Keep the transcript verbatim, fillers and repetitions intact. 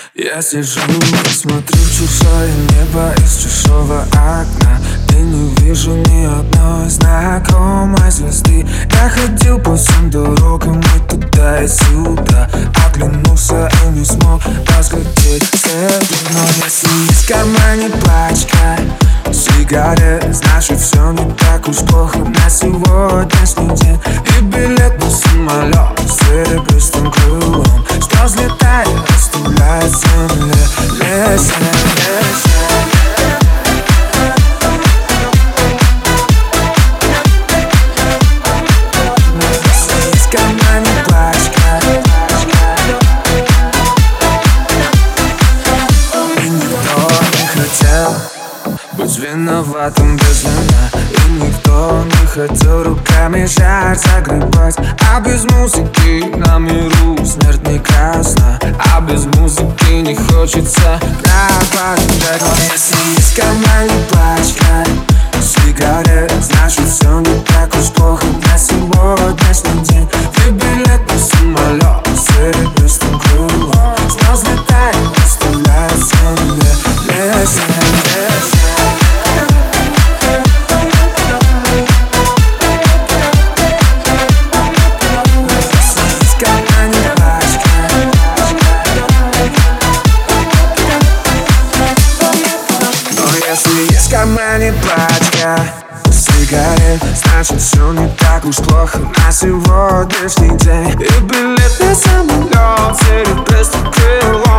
Я сижу и смотрю в чужое небо из чужого окна и не вижу ни одной знакомой звезды. Я ходил по всем дорогам и туда и сюда, оглянулся и не смог разглядеть следы. Но если есть в кармане пачка сигарет, значит все не так уж плохо на сегодняшний день. И билет на самолет с серебристым крылом, что взлетает, оставляет земле лес, лес. Есть в кармане пачка, и никто не хотел быть виноватым без вина, и никто не хотел руками жар загребать. А без музыки на миру смерть не красна, а без музыки не хочется пропадать. Но если есть в кармане пачка сигарет, значит все не так уж плохо на сегодняшний день. И билет на самолет с серебристым крылом, что взлетает, оставляет земле лес, лес. Если есть в кармане пачка сигарет, значит все не так уж плохо на сегодняшний день. И билет на самолет с серебристым крылом,